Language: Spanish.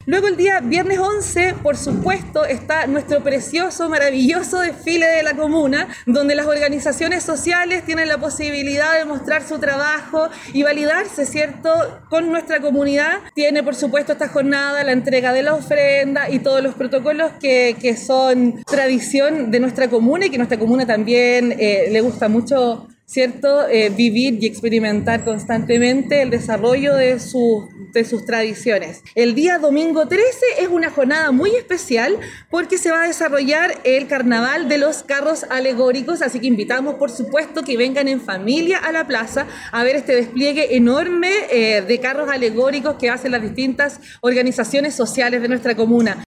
Luego el día viernes 11, por supuesto, está nuestro precioso, maravilloso desfile de la comuna, donde las organizaciones sociales tienen la posibilidad de mostrar su trabajo y validarse, ¿cierto?, con nuestra comunidad. Tiene, por supuesto, esta jornada la entrega de la ofrenda y todos los protocolos que son tradición de nuestra comuna y que nuestra comuna también le gusta mucho, ¿cierto?, vivir y experimentar constantemente el desarrollo de sus tradiciones. El día domingo 13 es una jornada muy especial porque se va a desarrollar el carnaval de los carros alegóricos, así que invitamos, por supuesto, que vengan en familia a la plaza a ver este despliegue enorme de carros alegóricos que hacen las distintas organizaciones sociales de nuestra comuna.